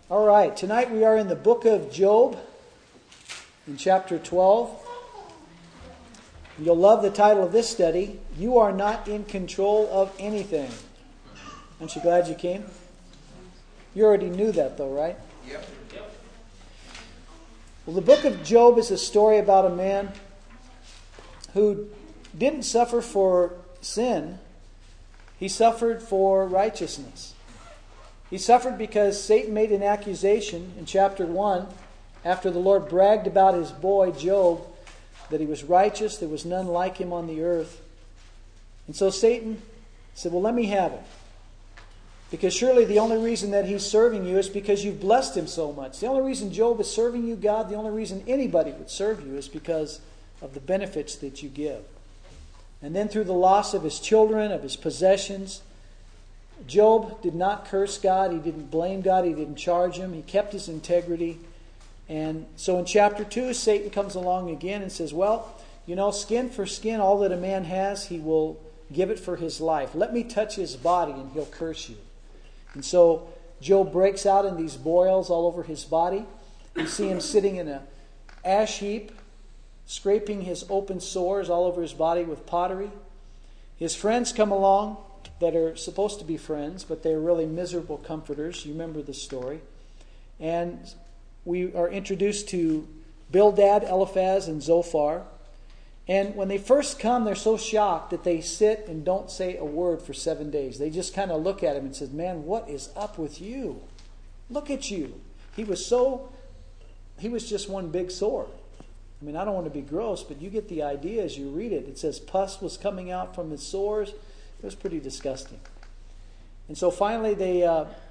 All right, tonight we are in the book of Job, in chapter 12. You'll love the title of this study, You Are Not in Control of Anything. Aren't you glad you came? You already knew that though, right? Yep. Well, the book of Job is a story about a man who didn't suffer for sin. He suffered for righteousness. He suffered because Satan made an accusation in chapter 1 after the Lord bragged about his boy Job, that he was righteous, there was none like him on the earth. And so Satan said, well, let me have it. Because surely the only reason that he's serving you is because you've blessed him so much. The only reason Job is serving you, God, the only reason anybody would serve you is because of the benefits that you give. And then through the loss of his children, of his possessions, Job did not curse God. He didn't blame God. He didn't charge him. He kept his integrity. And so in chapter 2, Satan comes along again and says, well, you know, skin for skin, all that a man has, he will give it for his life. Let me touch his body and he'll curse you. And so Job breaks out in these boils all over his body. You see him sitting in an ash heap, scraping his open sores all over his body with pottery. His friends come along that are supposed to be friends, but they're really miserable comforters. You remember the story. And we are introduced to Bildad, Eliphaz, and Zophar. And when they first come, they're so shocked that they sit and don't say a word for 7 days. They just kind of look at him and say, man, what is up with you? Look at you. He was just one big sore. I mean, I don't want to be gross, but you get the idea as you read it. It says pus was coming out from his sores. It was pretty disgusting. And so finally they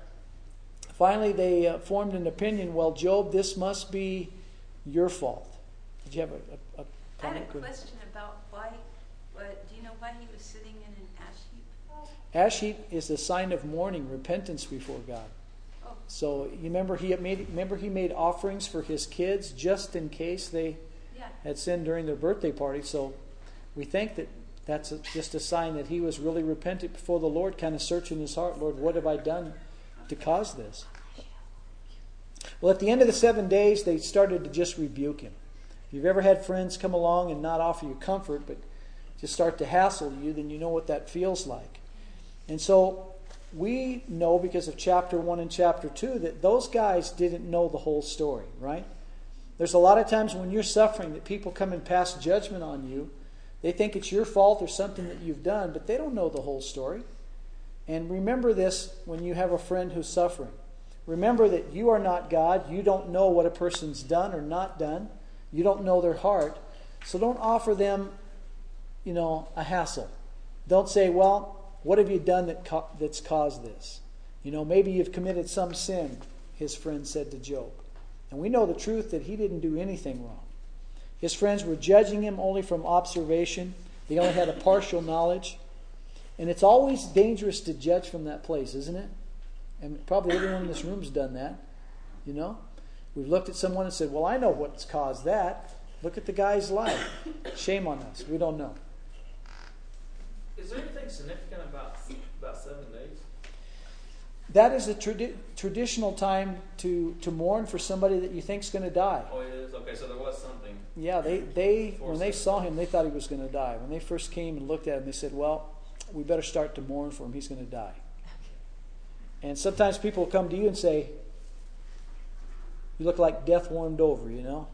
formed an opinion, well, Job, this must be your fault. Did you have a I had a question about do you know why he was sitting in an ash heap? Ash heap is a sign of mourning, repentance before God. Oh. So you remember he made offerings for his kids just in case they had sinned during their birthday party. So we think that that's just a sign that he was really repentant before the Lord, kind of searching his heart. Lord, what have I done to cause this? Well, at the end of the 7 days, they started to just rebuke him. If you've ever had friends come along and not offer you comfort, but just start to hassle you, then you know what that feels like. And so we know, because of chapter 1 and chapter 2, that those guys didn't know the whole story, right? There's a lot of times when you're suffering that people come and pass judgment on you. They think it's your fault or something that you've done, but they don't know the whole story. And remember this when you have a friend who's suffering. Remember that you are not God. You don't know what a person's done or not done. You don't know their heart. So don't offer them, a hassle. Don't say, well, what have you done that's caused this? Maybe you've committed some sin, his friend said to Job. And we know the truth that he didn't do anything wrong. His friends were judging him only from observation. They only had a partial knowledge. And it's always dangerous to judge from that place, isn't it? And probably everyone in this room has done that. We've looked at someone and said, well, I know what's caused that. Look at the guy's life. Shame on us. We don't know. Is there anything significant about 7 days? That is a traditional time to mourn for somebody that you think's going to die. Oh, it is? Okay, so there was something. Yeah, they when they saw him, they thought he was going to die. When they first came and looked at him, they said, well, we better start to mourn for him. He's going to die. And sometimes people come to you and say, you look like death warmed over,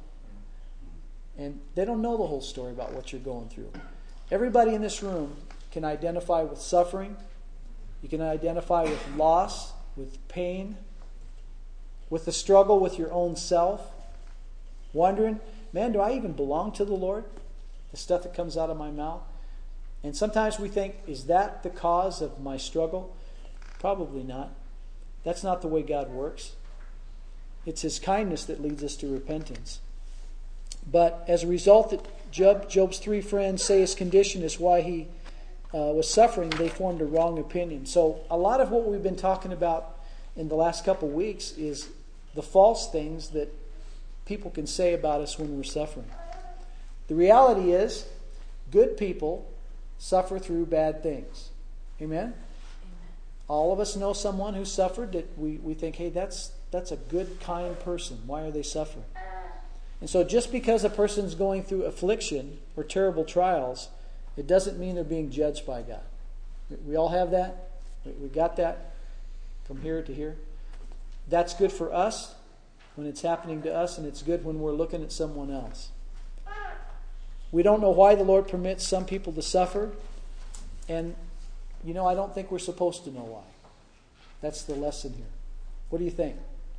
And they don't know the whole story about what you're going through. Everybody in this room can identify with suffering. You can identify with loss, with pain, with the struggle with your own self. Wondering, man, do I even belong to the Lord? The stuff that comes out of my mouth. And sometimes we think, is that the cause of my struggle? Probably not. That's not the way God works. It's His kindness that leads us to repentance. But as a result that Job's 3 friends say his condition is why he was suffering, they formed a wrong opinion. So a lot of what we've been talking about in the last couple weeks is the false things that people can say about us when we're suffering. The reality is, good people suffer through bad things. Amen? All of us know someone who suffered that we think, hey, that's that's a good, kind person. Why are they suffering? And so just because a person's going through affliction or terrible trials, it doesn't mean they're being judged by God. We all have that. We got that from here to here. That's good for us when it's happening to us, and it's good when we're looking at someone else. We don't know why the Lord permits some people to suffer, and I don't think we're supposed to know why. That's the lesson here. What do you think?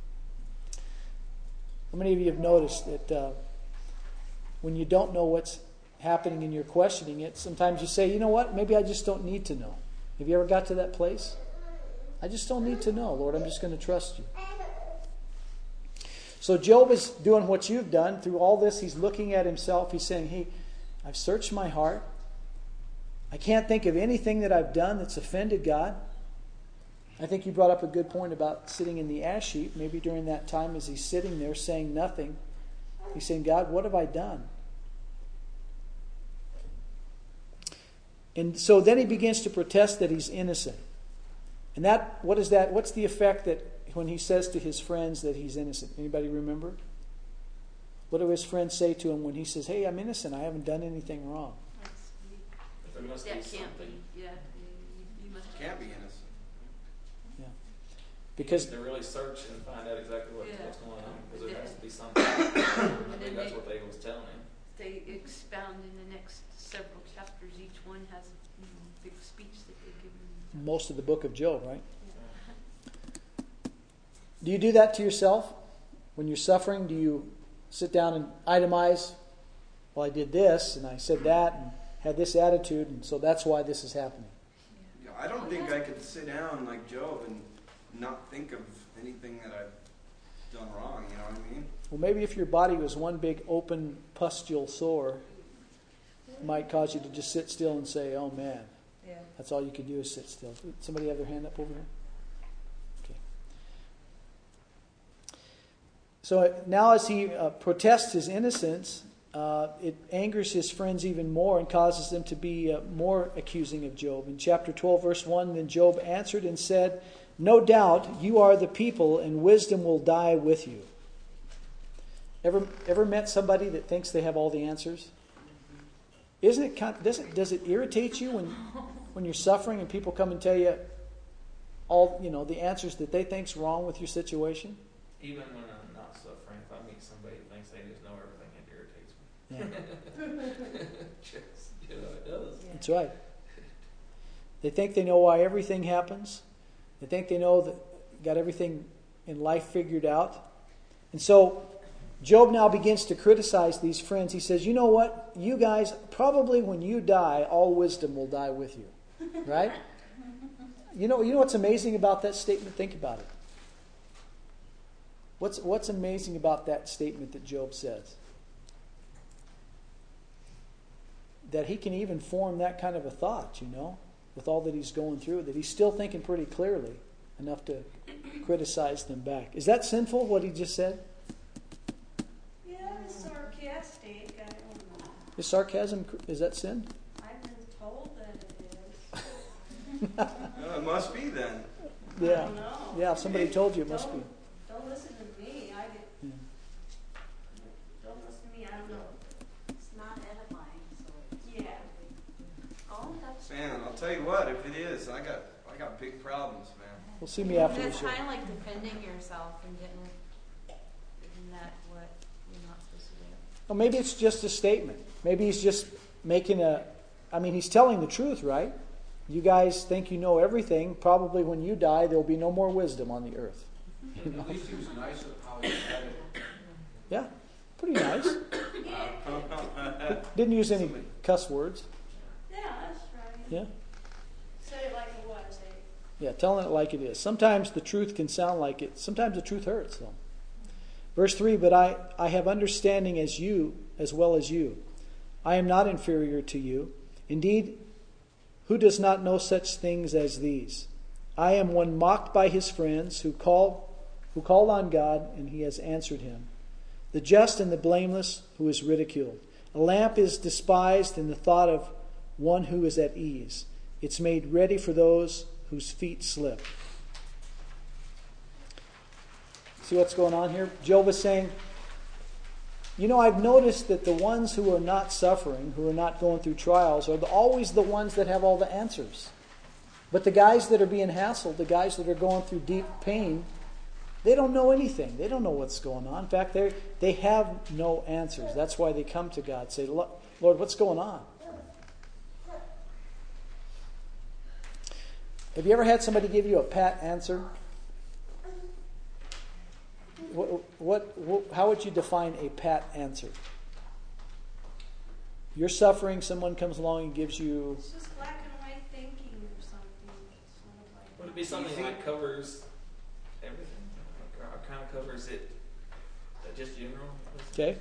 How many of you have noticed that when you don't know what's happening and you're questioning it, sometimes you say, you know what, maybe I just don't need to know. Have you ever got to that place? I just don't need to know, Lord. I'm just going to trust you. So Job is doing what you've done. Through all this, he's looking at himself. He's saying, hey, I've searched my heart. I can't think of anything that I've done that's offended God. I think you brought up a good point about sitting in the ash heap. Maybe during that time as he's sitting there saying nothing, he's saying, God, what have I done? And so then he begins to protest that he's innocent. And what is that? What's the effect that when he says to his friends that he's innocent? Anybody remember? What do his friends say to him when he says, hey, I'm innocent, I haven't done anything wrong? There must be That can't something. be. Yeah, you must Can't be innocent. Yeah. Because to really search and find out exactly what's going on, because there Yeah. has to be something. I think that's what they was telling him. They expound in the next several chapters. Each one has a big speech that they give them. most of the book of Job, right? Yeah. Do you do that to yourself? When you're suffering, do you sit down and itemize, well, I did this, and I said that, and had this attitude, and so that's why this is happening? Yeah, I don't think I could sit down like Job and not think of anything that I've done wrong, you know what I mean? Well, maybe if your body was one big open pustule sore, it might cause you to just sit still and say, oh man. Yeah. That's all you can do is sit still. Somebody have their hand up over here? Okay. So now as he protests his innocence, it angers his friends even more and causes them to be more accusing of Job. In chapter 12, verse 1, then Job answered and said, no doubt you are the people, and wisdom will die with you. Ever met somebody that thinks they have all the answers? Isn't it? Does it irritate you when you're suffering and people come and tell you all the answers that they think's wrong with your situation? Even when I'm not suffering, if I meet somebody who thinks they just know everything, it irritates me. Yeah. It does. That's right. They think they know why everything happens. They think they know that got everything in life figured out. And so Job now begins to criticize these friends. He says, you know what? You guys, probably when you die, all wisdom will die with you. Right? You know what's amazing about that statement? Think about it. What's amazing about that statement that Job says? That he can even form that kind of a thought, with all that he's going through, that he's still thinking pretty clearly enough to criticize them back. Is that sinful, what he just said? Yeah, it's sarcastic. I don't know. Is sarcasm, is that sin? I've been told that it is. It must be then. I Yeah. don't know. Yeah, if somebody told you, it must be. Don't listen to me. Yeah. Don't listen to me. I don't know. It's not edifying, so Yeah. oh, that's Man, I'll tell you what, if it is, I got big problems, man. Well, see me after the It's show. kind of like defending yourself and isn't that what you're not supposed to do? Well, maybe it's just a statement. Maybe he's just making he's telling the truth, right? You guys think you know everything. Probably when you die, there will be no more wisdom on the earth. At least he was nice of how he said it. Yeah, pretty nice. Didn't use any cuss words. Yeah, that's right. Yeah. Say it like it was. Yeah, telling it like it is. Sometimes the truth can sound like it. Sometimes the truth hurts, though. Verse 3, but I have understanding as well as you. I am not inferior to you. Indeed, who does not know such things as these? I am one mocked by his friends who called on God, and he has answered him. The just and the blameless who is ridiculed. A lamp is despised in the thought of one who is at ease. It's made ready for those whose feet slip. See what's going on here? Job is saying, I've noticed that the ones who are not suffering, who are not going through trials, are always the ones that have all the answers. But the guys that are being hassled, the guys that are going through deep pain, they don't know anything. They don't know what's going on. In fact, they have no answers. That's why they come to God and say, Lord, what's going on? Have you ever had somebody give you a pat answer? How would you define a pat answer? You're suffering, someone comes along and gives you... It's just black and white thinking or something. Sort of like Would it be something that covers everything? Or kind of covers it, just general? Okay.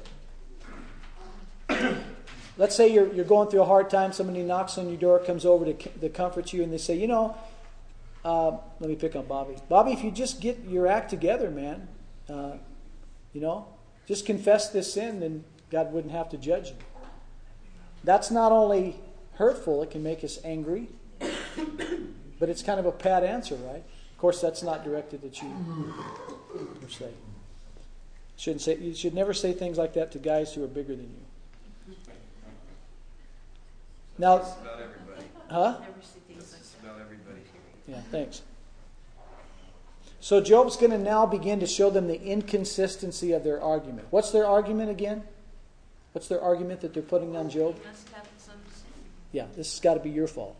Let's say you're going through a hard time. Somebody knocks on your door, comes over to comfort you, and they say, let me pick on Bobby. Bobby, if you just get your act together, man, just confess this sin, then God wouldn't have to judge you. That's not only hurtful, it can make us angry, but it's kind of a pat answer, right? Of course, that's not directed at you, per se. You should never say things like that to guys who are bigger than you. Now, That's about everybody. huh? Never see things like That's that. about everybody. Yeah, thanks. So Job's going to now begin to show them the inconsistency of their argument. What's their argument again? What's their argument that they're putting on Job? You must have some sin. Yeah, this has got to be your fault.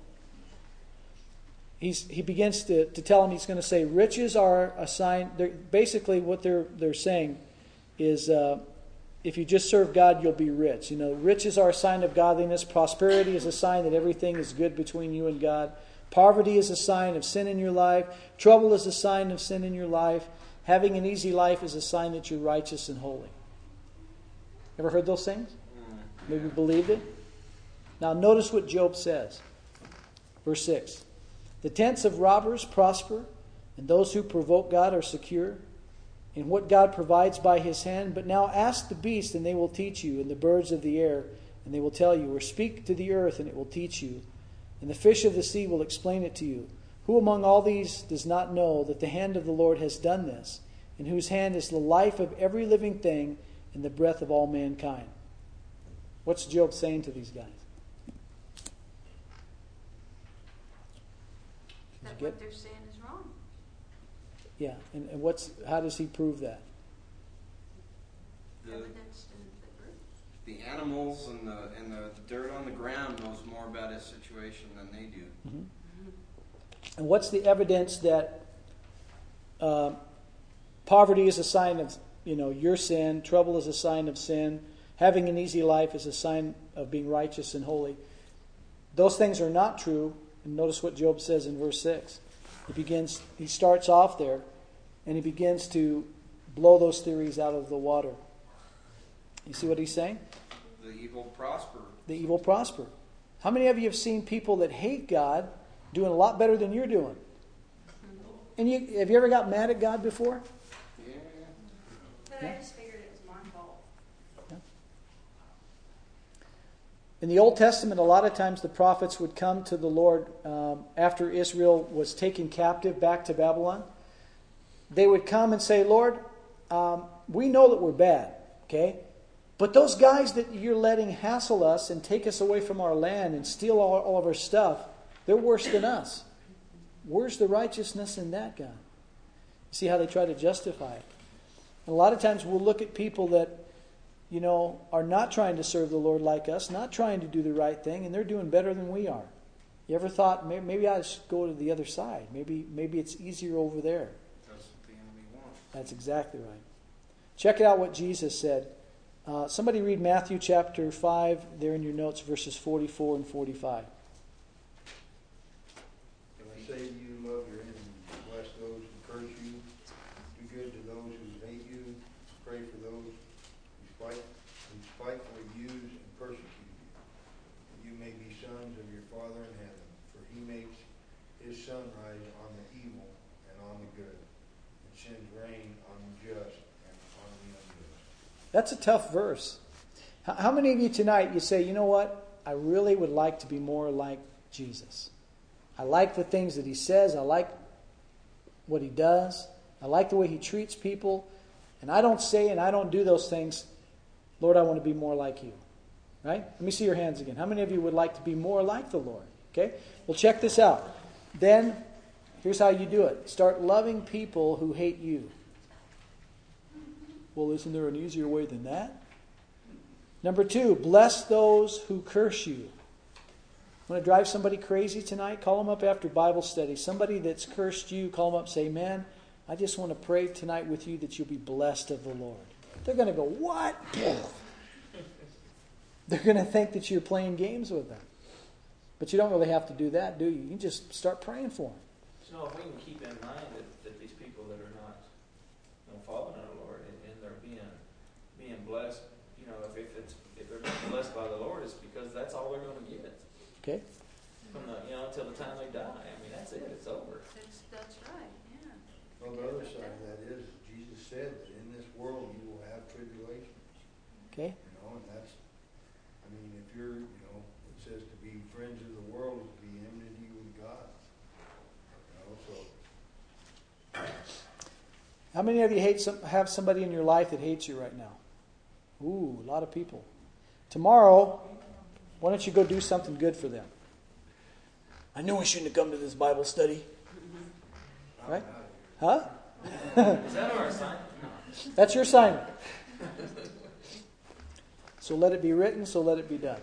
He begins to tell him, he's going to say, riches are a sign. Basically, what they're saying is, if you just serve God, you'll be rich. Riches are a sign of godliness. Prosperity is a sign that everything is good between you and God. Poverty is a sign of sin in your life. Trouble is a sign of sin in your life. Having an easy life is a sign that you're righteous and holy. Ever heard those things? Maybe believed it? Now notice what Job says. Verse 6. The tents of robbers prosper, and those who provoke God are secure in what God provides by his hand. But now ask the beasts, and they will teach you, and the birds of the air, and they will tell you. Or speak to the earth, and it will teach you. And the fish of the sea will explain it to you. Who among all these does not know that the hand of the Lord has done this, in whose hand is the life of every living thing and the breath of all mankind? What's Job saying to these guys? That what they're saying is wrong. Yeah, and how does he prove that? Evidence in the group. The animals and the dirt on the ground knows more about his situation than they do. Mm-hmm. And what's the evidence that poverty is a sign of your sin, trouble is a sign of sin, having an easy life is a sign of being righteous and holy? Those things are not true. And notice what Job says in verse 6. He starts off there, and he begins to blow those theories out of the water. You see what he's saying? The evil prosper. The evil prosper. How many of you have seen people that hate God doing a lot better than you're doing? And have you ever got mad at God before? Yeah. But I just figured it was my fault. In the Old Testament, a lot of times the prophets would come to the Lord after Israel was taken captive back to Babylon. They would come and say, Lord, we know that we're bad, okay? But those guys that you're letting hassle us and take us away from our land and steal all of our stuff, they're worse than us. Where's the righteousness in that, God? See how they try to justify it. And a lot of times we'll look at people that are not trying to serve the Lord like us, not trying to do the right thing, and they're doing better than we are. You ever thought, maybe I should go to the other side? Maybe it's easier over there. That's what the enemy wants. That's exactly right. Check it out what Jesus said. Somebody read Matthew chapter 5, there in your notes, verses 44 and 45. Can I say to you, love your enemies, bless those who curse you, do good to those who hate you, pray for those who spitefully use and persecute you. That you may be sons of your Father in heaven, for he makes his sun rise on the evil and on the good, and sends rain on the just and on the unjust. That's a tough verse. How many of you tonight, you say, you know what? I really would like to be more like Jesus. I like the things that he says. I like what he does. I like the way he treats people. And I don't say and I don't do those things. Lord, I want to be more like you. Right? Let me see your hands again. How many of you would like to be more like the Lord? Okay? Well, check this out. Then, here's how you do it. Start loving people who hate you. Well, isn't there an easier way than that? Number 2, bless those who curse you. Want to drive somebody crazy tonight? Call them up after Bible study. Somebody that's cursed you, call them up and say, man, I just want to pray tonight with you that you'll be blessed of the Lord. They're going to go, what? They're going to think that you're playing games with them. But you don't really have to do that, do you? You can just start praying for them. So if we can keep in mind that these people that are not following our Lord and they're being blessed, if they're being blessed by the Lord, it's because that's all they're going to get. Okay. From until the time they die. I mean, that's it. It's over. That's right, yeah. Well, the other side of that is, Jesus said that in this world you will have tribulation. Okay. And that's, if you're, it says to be friends of the world is to be enmity with God. So. How many of you have somebody in your life that hates you right now? Ooh, a lot of people. Tomorrow, why don't you go do something good for them? I knew we shouldn't have come to this Bible study. Right? Huh? Is that our assignment? That's your assignment. So let it be written, so let it be done.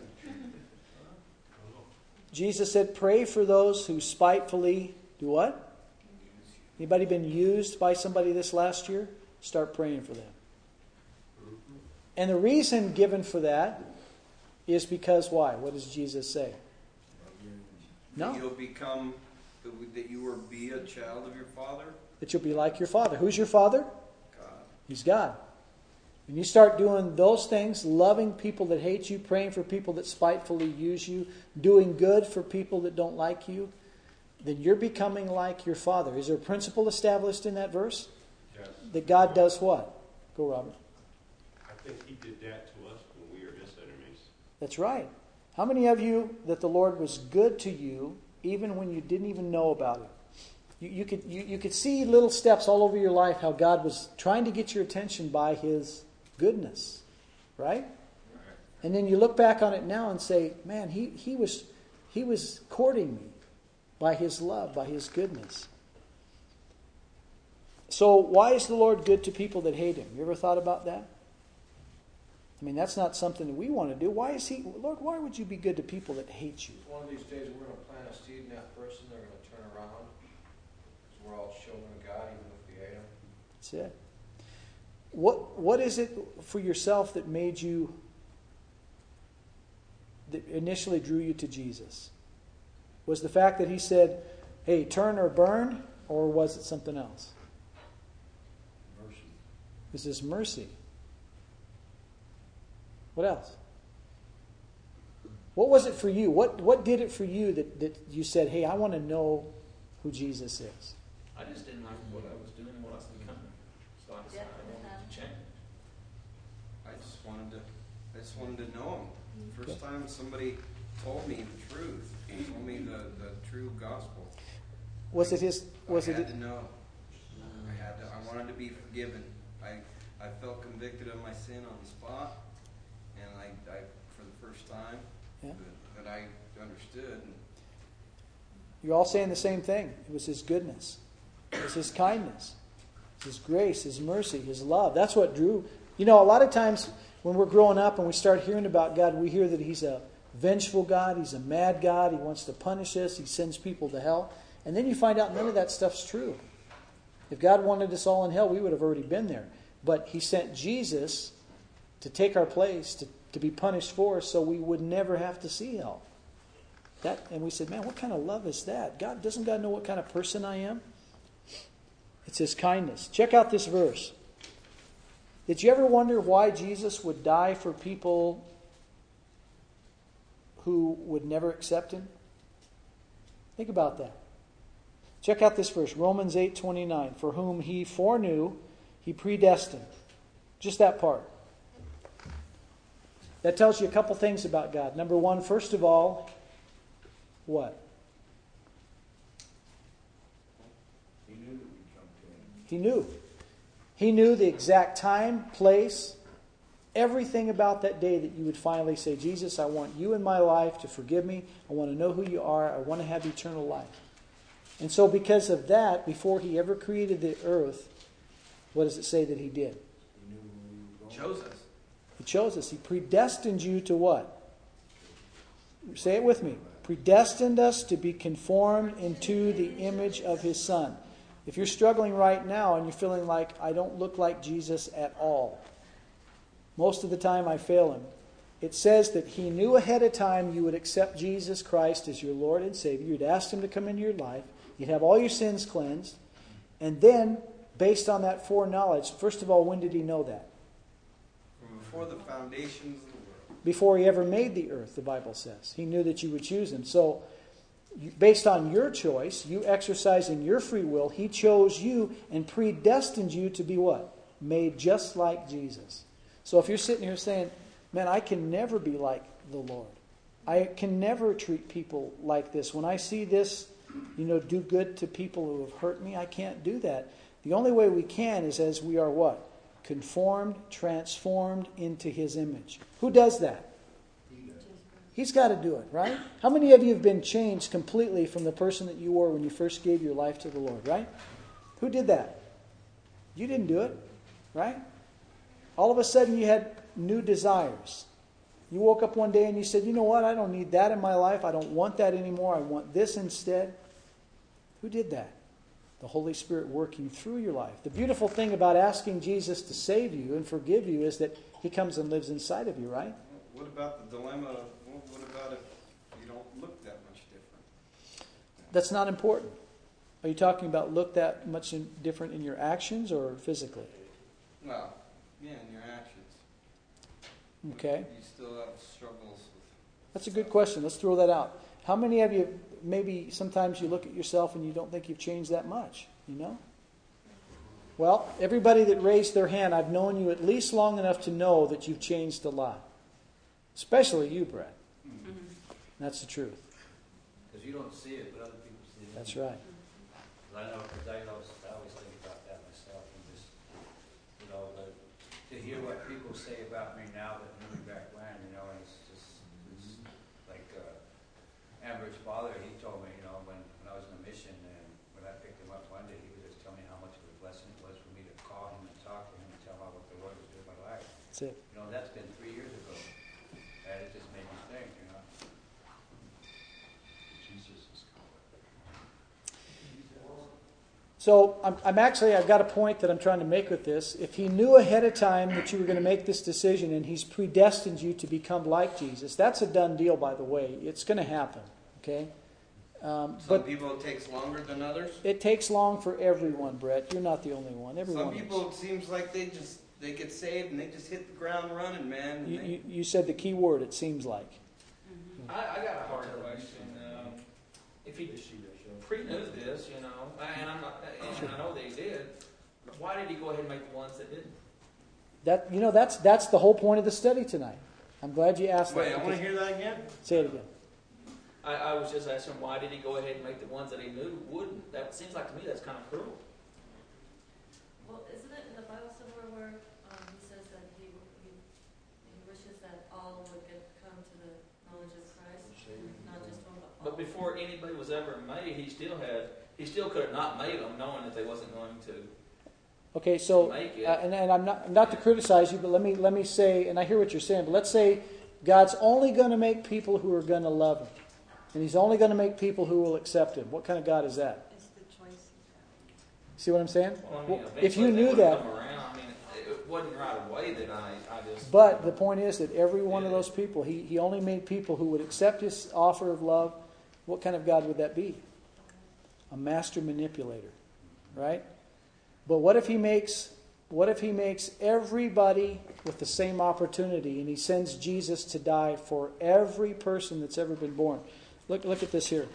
Jesus said, pray for those who spitefully do what? Anybody been used by somebody this last year? Start praying for them. And the reason given for that is because why? What does Jesus say? No. That you'll become, that you will be a child of your Father? That you'll be like your Father. Who's your Father? God. He's God. When you start doing those things, loving people that hate you, praying for people that spitefully use you, doing good for people that don't like you, then you're becoming like your Father. Is there a principle established in that verse? Yes. That God does what? Go, Robert. I think He did that to us when we were His enemies. That's right. How many of you that the Lord was good to you even when you didn't even know about it? You could see little steps all over your life how God was trying to get your attention by His goodness, right? And then you look back on it now and say, man, he was courting me by His love, by His goodness. So why is the Lord good to people that hate Him? You ever thought about that? That's not something that we want to do. Why is Lord, why would you be good to people that hate you? One of these days we're going to plant a seed in that person, they're going to turn around. Because we're all children of God, even if we hate them. That's it. What is it for yourself that made you, that initially drew you to Jesus? Was the fact that He said, hey, turn or burn, or was it something else? Mercy. It was His mercy. What else? What was it for you? What did it for you that you said, hey, I want to know who Jesus is? I just didn't like what I was doing and what I was becoming. So I decided I wanted to change. I just wanted to know Him. First time somebody told me the truth, told me the true gospel. Was it His? Was I it? had to know. I wanted to be forgiven. I felt convicted of my sin on the spot, and I for the first time that I understood. You're all saying the same thing. It was His goodness. It was His kindness. His grace, His mercy, His love. That's what drew. A lot of times when we're growing up and we start hearing about God, we hear that He's a vengeful God. He's a mad God. He wants to punish us. He sends people to hell. And then you find out none of that stuff's true. If God wanted us all in hell, we would have already been there. But He sent Jesus to take our place, to be punished for us so we would never have to see hell. And we said, man, what kind of love is that? Doesn't God know what kind of person I am? It's His kindness. Check out this verse. Did you ever wonder why Jesus would die for people who would never accept Him? Think about that. Check out this verse, Romans 8:29. For whom He foreknew, He predestined. Just that part. That tells you a couple things about God. Number one, first of all, what? He knew that we'd come to Him. He knew. He knew the exact time, place, everything about that day that you would finally say, Jesus, I want you in my life to forgive me. I want to know who you are. I want to have eternal life. And so because of that, before he ever created the earth, what does it say that he did? Chose us. He chose us. He predestined you to what? Say it with me. Predestined us to be conformed into the image of his Son. If you're struggling right now and you're feeling like, I don't look like Jesus at all, most of the time I fail him. It says that he knew ahead of time you would accept Jesus Christ as your Lord and Savior. You'd ask him to come into your life. You'd have all your sins cleansed. And then, based on that foreknowledge, first of all, when did he know that? Before the foundations of the world. Before he ever made the earth, the Bible says. He knew that you would choose him. So, based on your choice, you exercising your free will, he chose you and predestined you to be what? Made just like Jesus. So if you're sitting here saying, man, I can never be like the Lord. I can never treat people like this. When I see this, do good to people who have hurt me, I can't do that. The only way we can is as we are what? Conformed, transformed into his image. Who does that? He's got to do it, right? How many of you have been changed completely from the person that you were when you first gave your life to the Lord, right? Who did that? You didn't do it, right? All of a sudden you had new desires. You woke up one day and you said, you know what? I don't need that in my life. I don't want that anymore. I want this instead. Who did that? The Holy Spirit working through your life. The beautiful thing about asking Jesus to save you and forgive you is that he comes and lives inside of you, right? What about the dilemma? What about if you don't look that much different? That's not important. Are you talking about look that much different in your actions or physically? Well, yeah, in your actions. Okay. You still have struggles with... That's a good question. Let's throw that out. How many of you, maybe sometimes you look at yourself and you don't think you've changed that much, Well, everybody that raised their hand, I've known you at least long enough to know that you've changed a lot. Especially you, Brett. Mm-hmm. That's the truth. Because you don't see it, but other people see it. That's right. I know, because I always think about that myself, and just, to hear what people say about me now that knew me back when, and it's like Amber's father, he told me, when I was in the mission, and when I picked him up one day, he was just telling me how much of a blessing it was for me to call him and talk to him and tell him what the Lord was doing in my life. That's it. That's been 3 years ago, and it just made me think, Jesus is So I've got a point that I'm trying to make with this. If he knew ahead of time that you were going to make this decision and he's predestined you to become like Jesus, that's a done deal, by the way. It's going to happen, okay? Some people it takes longer than others. It takes long for everyone, Brett. You're not the only one. Some people, it seems like they get saved and they just hit the ground running, man. You said the key word, it seems like. I got a hard question. If he pre-knew this, and I know they did, why did he go ahead and make the ones that didn't? That's the whole point of the study tonight. I'm glad you asked that. Wait, I want to hear that again. Say it again. I was just asking, why did he go ahead and make the ones that he knew wouldn't? That seems like to me that's kind of cruel. Well, isn't it in the Bible somewhere where he says that he wishes that all would come to the knowledge of Christ, not just one, but all? But before anybody was ever made, he still could have not made them, knowing that they wasn't going to. Okay, so make it. And I'm not to criticize you, but let me say, and I hear what you're saying, but let's say God's only going to make people who are going to love Him, and He's only going to make people who will accept Him. What kind of God is that? It's the choice. See what I'm saying? Well, if you knew that, it wasn't right away that I just. But the point is that every one of those people, He only made people who would accept His offer of love. What kind of God would that be? A master manipulator, right? But what if he makes everybody with the same opportunity, and he sends Jesus to die for every person that's ever been born? Look at this here.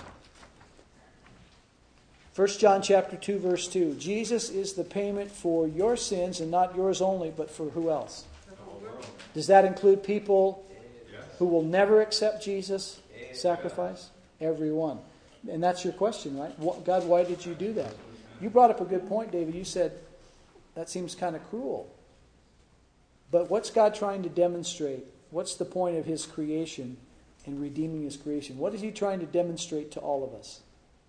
1 John chapter 2, verse 2. Jesus is the payment for your sins, and not yours only, but for who else? Does that include people who will never accept Jesus' sacrifice? Everyone. And that's your question, right? God, why did you do that? You brought up a good point, David. You said, that seems kind of cruel. But what's God trying to demonstrate? What's the point of His creation and redeeming His creation? What is He trying to demonstrate to all of us?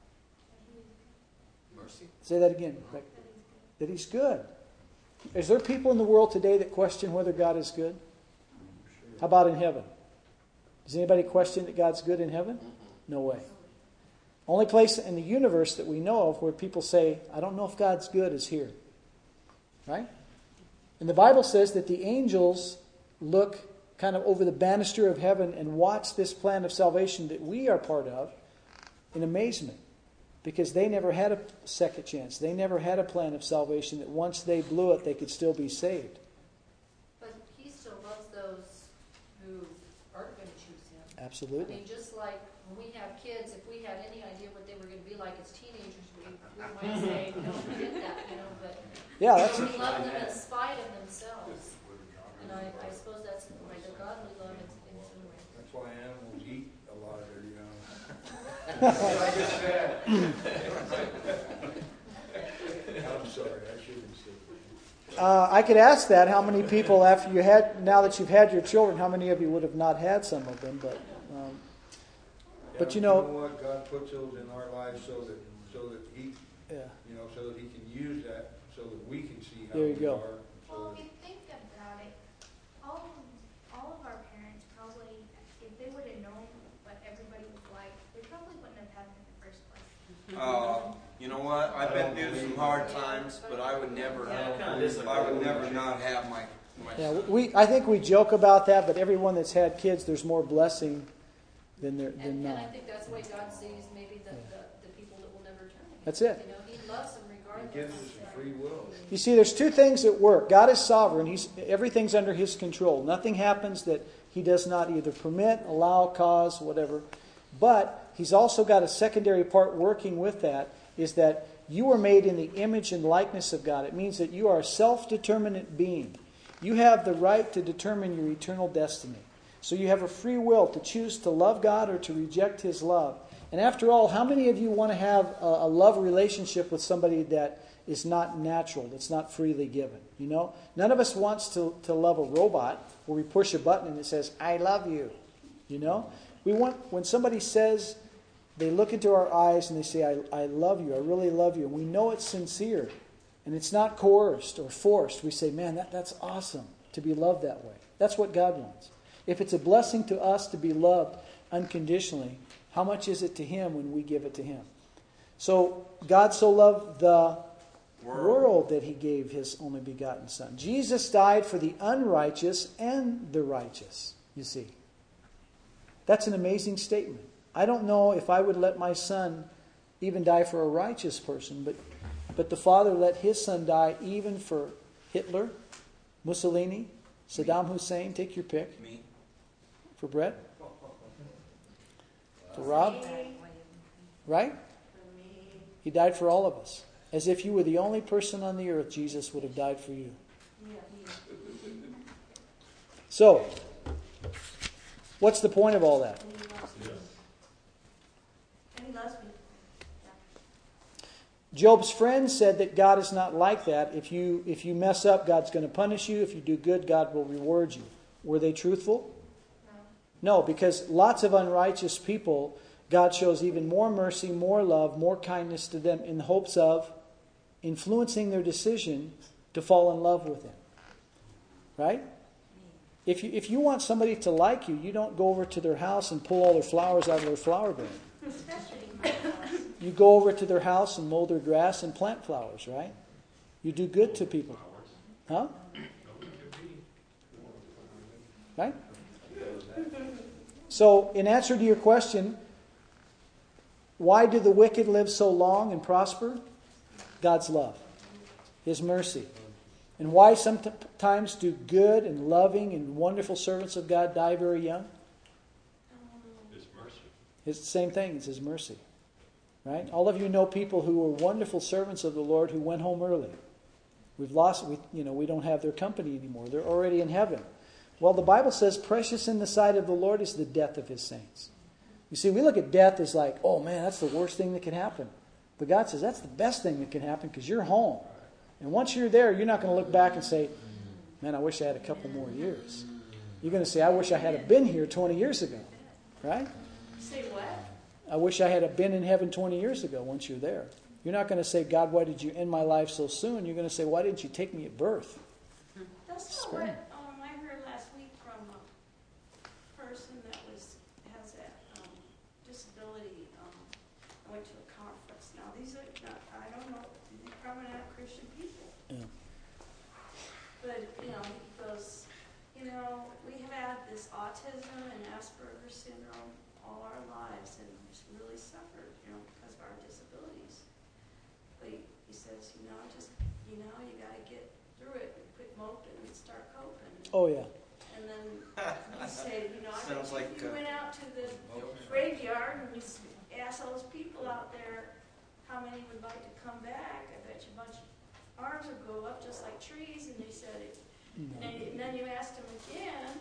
Mercy. Say that again. That He's good. Is there people in the world today that question whether God is good? How about in heaven? Does anybody question that God's good in heaven? No way. Only place in the universe that we know of where people say, I don't know if God's good, is here. Right? And the Bible says that the angels look kind of over the banister of heaven and watch this plan of salvation that we are part of in amazement. Because they never had a second chance. They never had a plan of salvation that once they blew it, they could still be saved. But He still loves those who aren't going to choose Him. Absolutely. I mean, just like when we have kids, if we had any idea what they were going to be like as teenagers, we might say, no, forget that, but yeah, that's we love them in spite of themselves. And I suppose that's like a godly love in some way. That's why animals eat a lot of their young. I'm sorry, I shouldn't say that. I could ask that. How many people, now that you've had your children, how many of you would have not had some of them? But you know what? God puts those in our lives so that He, so that He can use that, so that we can see how there you we go. are. Well, if you think about it, all of our parents probably, if they would have known what everybody was like, they probably wouldn't have had them in the first place. You know what? I've been through some hard times, but I would never not have my Yeah, son. I think we joke about that, but everyone that's had kids, there's more blessing than not. And I think that's the way God sees maybe the people that will never turn. That's it. He loves them regardless. He gives us a free will. You see, there's two things at work. God is sovereign. Everything's under His control. Nothing happens that He does not either permit, allow, cause, whatever. But He's also got a secondary part working with that, is that you are made in the image and likeness of God. It means that you are a self-determinate being. You have the right to determine your eternal destiny. So you have a free will to choose to love God or to reject His love. And after all, how many of you want to have a love relationship with somebody that is not natural, that's not freely given? None of us wants to love a robot where we push a button and it says, I love you. We want, when somebody says, they look into our eyes and they say, I love you, I really love you. And we know it's sincere and it's not coerced or forced. We say, man, that's awesome to be loved that way. That's what God wants. If it's a blessing to us to be loved unconditionally, how much is it to Him when we give it to Him? So God so loved the world that He gave His only begotten Son. Jesus died for the unrighteous and the righteous, you see. That's an amazing statement. I don't know if I would let my son even die for a righteous person, but the Father let His Son die even for Hitler, Mussolini, Saddam Hussein, take your pick. Me. For Brett? For Rob? Right? He died for all of us. As if you were the only person on the earth, Jesus would have died for you. So, what's the point of all that? Job's friend said that God is not like that. If you mess up, God's going to punish you. If you do good, God will reward you. Were they truthful? No, because lots of unrighteous people, God shows even more mercy, more love, more kindness to them in the hopes of influencing their decision to fall in love with Him. Right? If you want somebody to like you, you don't go over to their house and pull all their flowers out of their flower bed. You go over to their house and mow their grass and plant flowers, right? You do good to people. Huh? Right? So, in answer to your question, why do the wicked live so long and prosper? God's love. His mercy. And why sometimes do good and loving and wonderful servants of God die very young? His mercy. It's the same thing. It's His mercy. Right? All of you know people who were wonderful servants of the Lord who went home early. We don't have their company anymore. They're already in heaven. Well, the Bible says, precious in the sight of the Lord is the death of His saints. You see, we look at death as like, oh man, that's the worst thing that can happen. But God says that's the best thing that can happen because you're home. And once you're there, you're not going to look back and say, man, I wish I had a couple more years. You're going to say, I wish I had been here 20 years ago. Right? Say what? I wish I had been in heaven 20 years ago once you're there. You're not going to say, God, why did you end my life so soon? You're going to say, why didn't you take me at birth? That's not what I heard last week from a person that has a disability. I went to a conference. Now, these are not, I don't know, they're probably not Christian people. Yeah. But, he goes, we have had this autism and Asperger's syndrome all our lives and really suffered, because of our disabilities. But he says, you got to get through it and quit moping and start coping. Oh, yeah. And then he said, Sounds like if you went out to the graveyard and you asked those people out there how many would like to come back, I bet you a bunch of arms would go up just like trees, and they said it. No. And then you asked them again,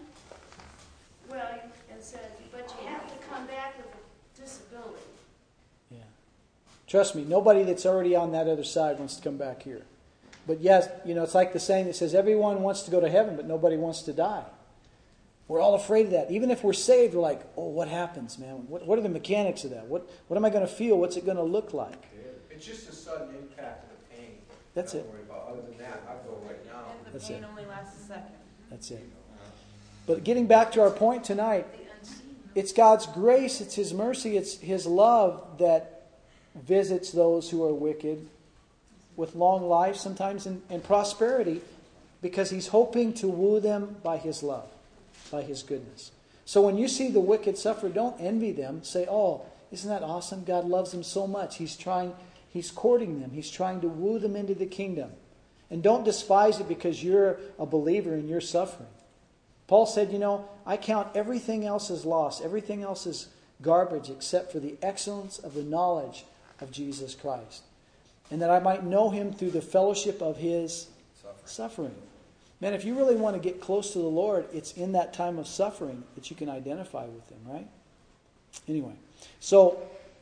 and said, but you have to come back with a disability. Yeah. Trust me, nobody that's already on that other side wants to come back here. But yes, it's like the saying that says everyone wants to go to heaven, but nobody wants to die. We're all afraid of that. Even if we're saved, we're like, oh, what happens, man? What are the mechanics of that? What am I going to feel? What's it going to look like? It's just a sudden impact of the pain. That's it. Don't worry about. Other than that, I go right now. And the That's pain it. only lasts a second. That's it. But getting back to our point tonight, it's God's grace, it's His mercy, it's His love that visits those who are wicked with long life, sometimes in prosperity, because He's hoping to woo them by His love, by His goodness. So when you see the wicked suffer, don't envy them. Say, oh, isn't that awesome? God loves them so much. He's courting them. He's trying to woo them into the kingdom. And don't despise it because you're a believer and you're suffering. Paul said, I count everything else as loss. Everything else is garbage except for the excellence of the knowledge of Jesus Christ. And that I might know Him through the fellowship of His suffering. Man, if you really want to get close to the Lord, it's in that time of suffering that you can identify with Him, right? Anyway, so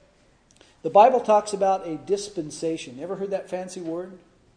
the Bible talks about a dispensation. Ever heard that fancy word?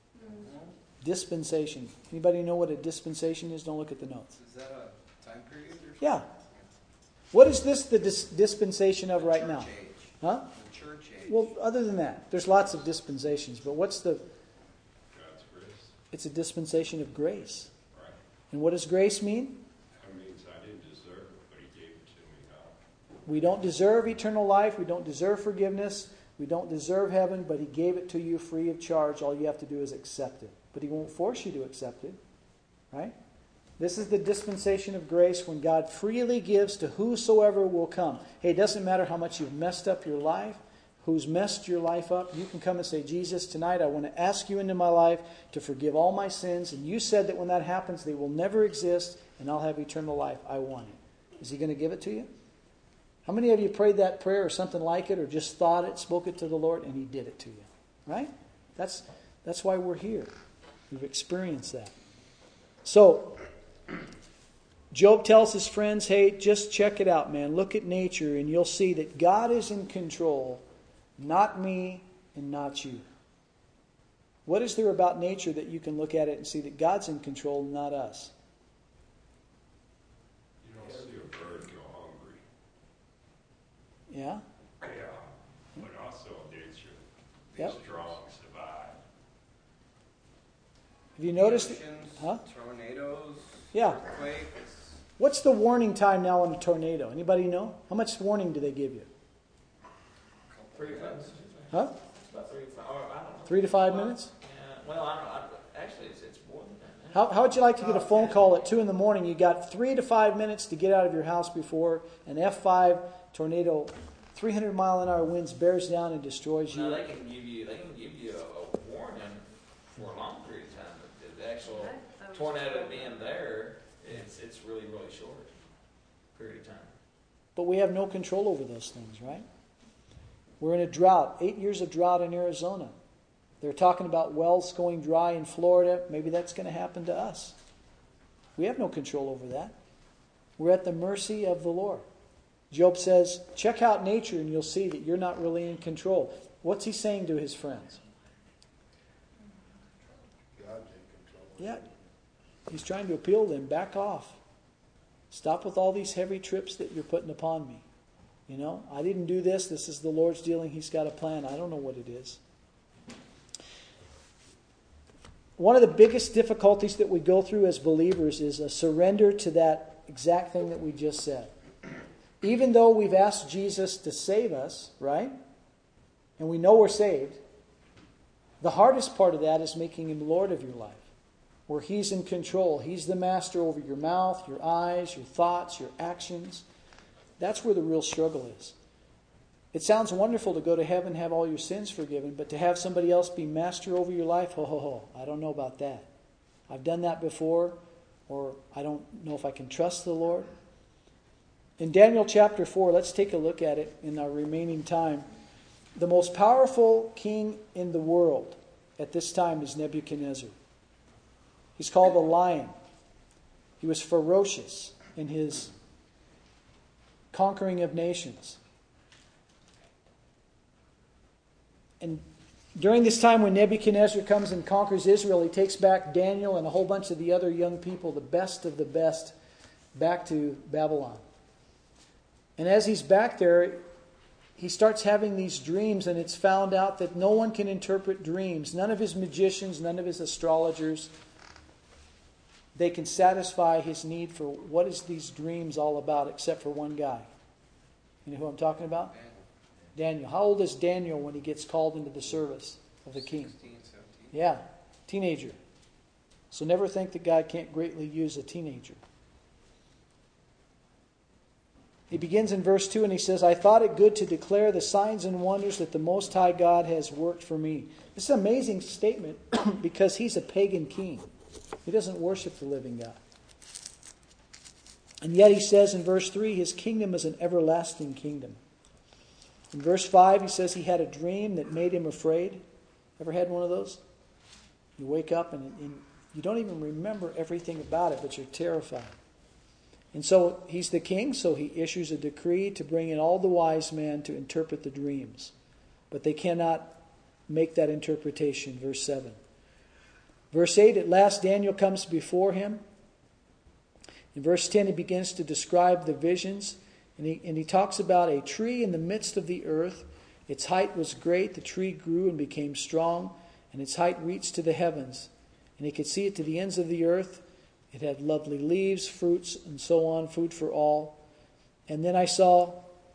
Dispensation. Anybody know what a dispensation is? Don't look at the notes. Is that a time period or something? Yeah. What is this the dispensation of right now? Church age. Huh? The church age. Well, other than that, there's lots of dispensations, but what's the... God's grace. It's a dispensation of grace. Right. And what does grace mean? That means I didn't deserve it, but He gave it to me now. We don't deserve eternal life. We don't deserve forgiveness. We don't deserve heaven, but He gave it to you free of charge. All you have to do is accept it. But He won't force you to accept it. Right? This is the dispensation of grace when God freely gives to whosoever will come. Hey, it doesn't matter how much you've messed up your life, who's messed your life up. You can come and say, Jesus, tonight I want to ask you into my life to forgive all my sins. And you said that when that happens, they will never exist and I'll have eternal life. I want it. Is He going to give it to you? How many of you prayed that prayer or something like it or just thought it, spoke it to the Lord, and He did it to you? Right? That's why we're here. We've experienced that. So, Job tells his friends, hey, just check it out, man. Look at nature and you'll see that God is in control, not me and not you. What is there about nature that you can look at it and see that God's in control, not us? You don't see a bird go hungry. Yeah? Yeah. But also nature. Be Yep. strong, survive. Have you noticed? Oceans, Huh? tornadoes, Yeah. earthquakes. What's the warning time now on a tornado? Anybody know? How much warning do they give you? 3 minutes. Huh? It's about 3 to 5. Or, I don't know. 3 to 5 minutes? Yeah. Well, I don't know. Actually, it's more than that. How would you like to get a phone call at 2 in the morning? You got 3 to 5 minutes to get out of your house before an F5 tornado, 300-mile-an-hour winds bears down and destroys you. No, they can give you a warning for a long period of time, but the actual tornado being there, it's really, really short period of time. But we have no control over those things, right? We're in a drought, 8 years of drought in Arizona. They're talking about wells going dry in Florida. Maybe that's going to happen to us. We have no control over that. We're at the mercy of the Lord. Job says, check out nature and you'll see that you're not really in control. What's he saying to his friends? God's in control. Yeah. He's trying to appeal to them. Back off. Stop with all these heavy trips that you're putting upon me. You know, I didn't do this. This is the Lord's dealing. He's got a plan. I don't know what it is. One of the biggest difficulties that we go through as believers is a surrender to that exact thing that we just said. Even though we've asked Jesus to save us, right? And we know we're saved, the hardest part of that is making Him Lord of your life, where He's in control. He's the master over your mouth, your eyes, your thoughts, your actions. That's where the real struggle is. It sounds wonderful to go to heaven and have all your sins forgiven, but to have somebody else be master over your life, I don't know about that. I've done that before, or I don't know if I can trust the Lord. In Daniel chapter 4, let's take a look at it in our remaining time. The most powerful king in the world at this time is Nebuchadnezzar. He's called the lion. He was ferocious in his conquering of nations. And during this time when Nebuchadnezzar comes and conquers Israel, he takes back Daniel and a whole bunch of the other young people, the best of the best, back to Babylon. And as he's back there, he starts having these dreams, and it's found out that no one can interpret dreams. None of his magicians, none of his astrologers, they can satisfy his need for what is these dreams all about, except for one guy. You know who I'm talking about? Daniel. How old is Daniel when he gets called into the service of the king? 16, 17. Yeah, teenager. So never think that God can't greatly use a teenager. He begins in verse 2 and he says, I thought it good to declare the signs and wonders that the Most High God has worked for me. This is an amazing statement because he's a pagan king. He doesn't worship the living God. And yet he says in verse 3, his kingdom is an everlasting kingdom. In verse 5, he says he had a dream that made him afraid. Ever had one of those? You wake up and you don't even remember everything about it, but you're terrified. And so he's the king, so he issues a decree to bring in all the wise men to interpret the dreams. But they cannot make that interpretation, verse 7. Verse 8, at last Daniel comes before him. In verse 10, he begins to describe the visions. And he talks about a tree in the midst of the earth. Its height was great. The tree grew and became strong, and its height reached to the heavens. And he could see it to the ends of the earth. It had lovely leaves, fruits, and so on, food for all. And then I saw,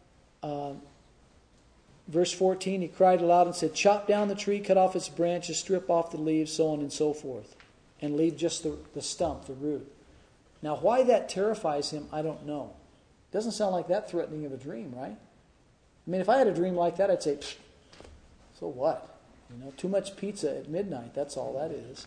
verse 14, he cried aloud and said, chop down the tree, cut off its branches, strip off the leaves, so on and so forth. And leave just the stump, the root. Now, why that terrifies him, I don't know. Doesn't sound like that threatening of a dream, right? I mean, if I had a dream like that, I'd say, so what? You know, too much pizza at midnight, that's all that is.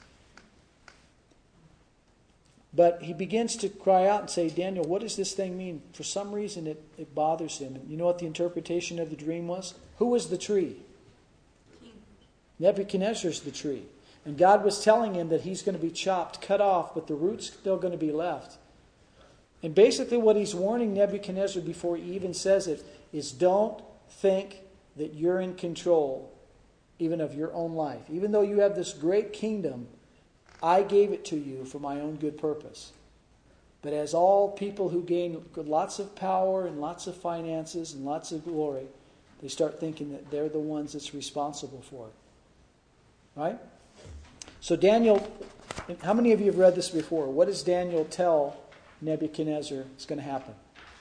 But he begins to cry out and say, Daniel, what does this thing mean? For some reason, it bothers him. And you know what the interpretation of the dream was? Who was the tree? Nebuchadnezzar's the tree. And God was telling him that he's going to be chopped, cut off, but the root's still going to be left. And basically what he's warning Nebuchadnezzar before he even says it is don't think that you're in control even of your own life. Even though you have this great kingdom, I gave it to you for my own good purpose. But as all people who gain lots of power and lots of finances and lots of glory, they start thinking that they're the ones that's responsible for it. Right? So Daniel, how many of you have read this before? What does Daniel tell Nebuchadnezzar is going to happen?